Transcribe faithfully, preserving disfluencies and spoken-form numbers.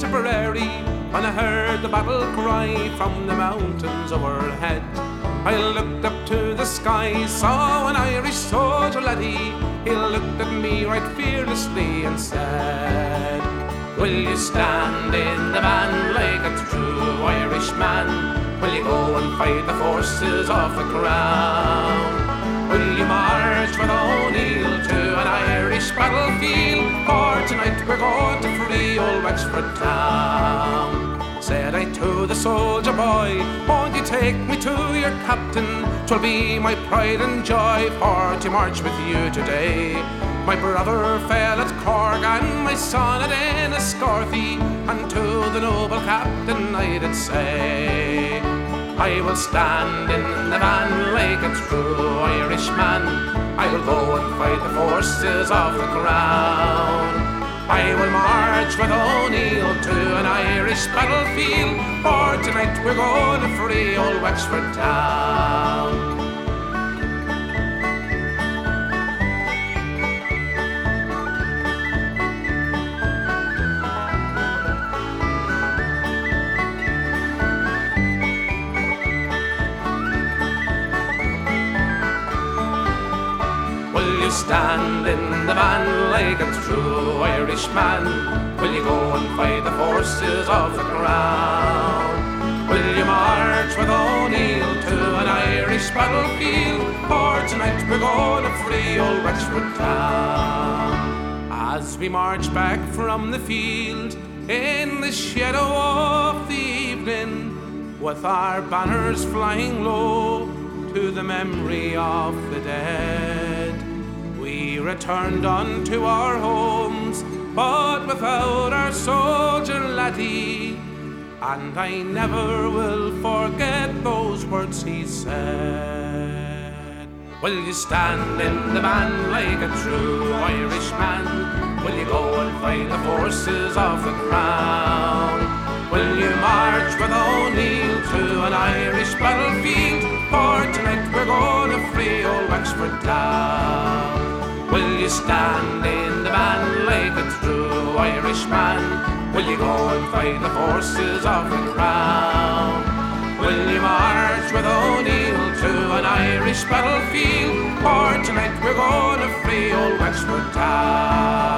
Tipperary, when I heard the battle cry from the mountains overhead. I looked up to the sky, saw an Irish soldier laddie. He looked at me right fearlessly and said, "Will you stand in the van like a true Irishman? Will you go and fight the forces of the crown? Will you march with O'Neill to an Irish battlefield? For tonight we're going to free old Wexford town." Said I to the soldier boy, "Won't you take me to your captain? 'Twill be my pride and joy for to march with you today. My brother fell at Cork and my son at Enniscorthy, and to the noble captain I did say, I will stand in the van like a true Irishman. I will go and fight the forces of the crown. I will march with O'Neill to an Irish battlefield, for tonight we're going to free old Wexford town." Will you stand in the van like a true Irishman? Will you go and fight the forces of the crown? Will you march with O'Neill to an Irish battlefield? For tonight we're going to free old Wexford town. As we march back from the field in the shadow of the evening, with our banners flying low to the memory of the dead, we returned unto our homes, but without our soldier laddie. And I never will forget those words he said. Will you stand in the van like a true Irishman? Will you go and fight the forces of the crown? Will you march with O'Neill to an Irish battlefield? For tonight we're going to free old Wexford town. Will you stand in the van like a true Irishman? Will you go and fight the forces of the crown? Will you march with O'Neill to an Irish battlefield? For tonight we're going to free old Wexford town.